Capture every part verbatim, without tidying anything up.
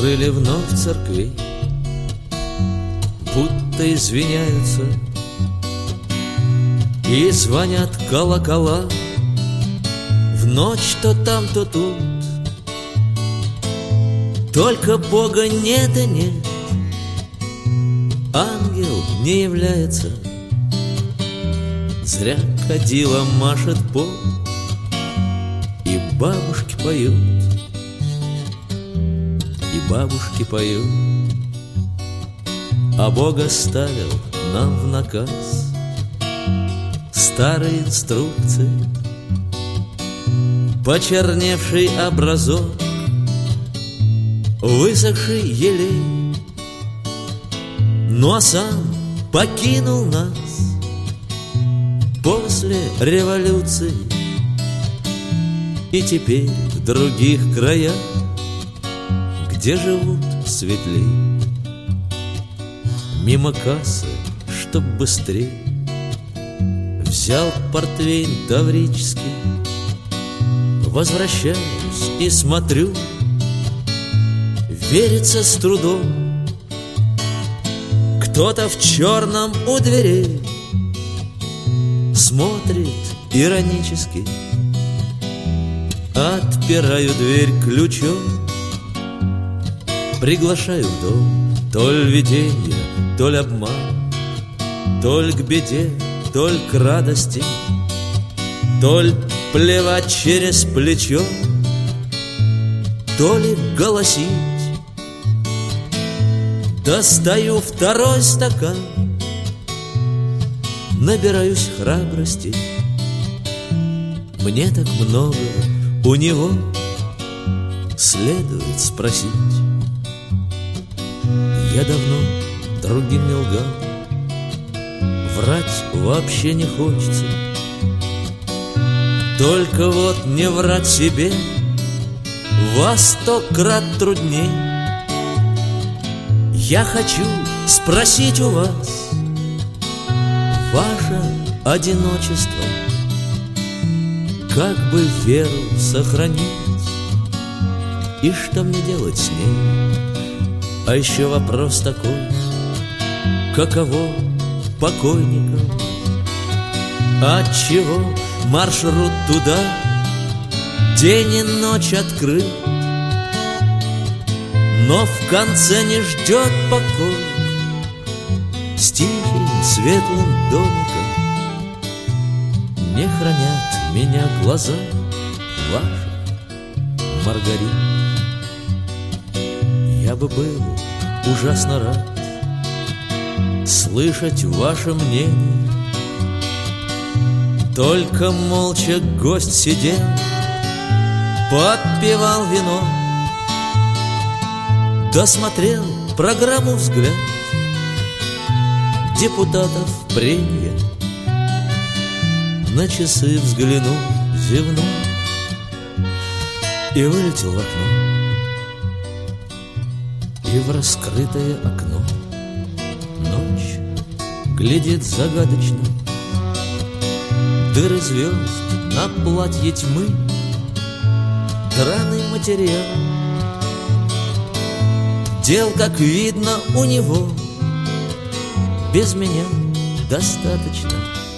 Закрыли вновь церкви, будто извиняются, и звонят колокола в ночь то там, то тут. Только Бога нет и нет, ангел не является. Зря кадила машет пол, и бабушки поют, и бабушки поют. А Бог оставил нам в наказ старые инструкции, почерневший образок, высохший елей. Ну а сам покинул нас после революции, и теперь в других краях, где живут светлей. Мимо кассы, чтоб быстрее, взял портвейн таврический. Возвращаюсь и смотрю, верится с трудом. Кто-то в черном у дверей смотрит иронически. Отпираю дверь ключом, приглашаю в дом. Толь виденье, толь обман, толь к беде, толь к радости, толь плевать через плечо, то ли голосить. Достаю второй стакан, набираюсь храбрости. Мне так много у него следует спросить. Я давно другим не лгал, врать вообще не хочется. Только вот не врать себе во сто крат трудней. Я хочу спросить у вас ваше одиночество, как бы веру сохранить и что мне делать с ней. А еще вопрос такой: каково покойникам? Отчего маршрут туда день и ночь открыт, но в конце не ждет покой с тихим светлым домиком? Не хранят меня глаза ваших, Маргарит. Я бы был ужасно рад слышать ваше мнение, только молча гость сидел, подпевал вино, досмотрел программу взгляд депутатов прения. На часы взглянул, зевнул и вылетел в окно. И в раскрытое окно ночь глядит загадочно. Дыры звезд на платье тьмы, драный материал. Дел, как видно, у него без меня достаточно.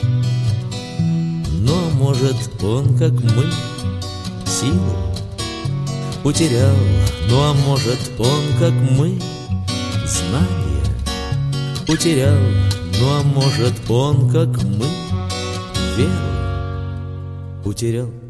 Но, может, он, как мы, силу утерял. Ну, а может, он, как мы, знания утерял. Ну, а может, он, как мы, веру утерял.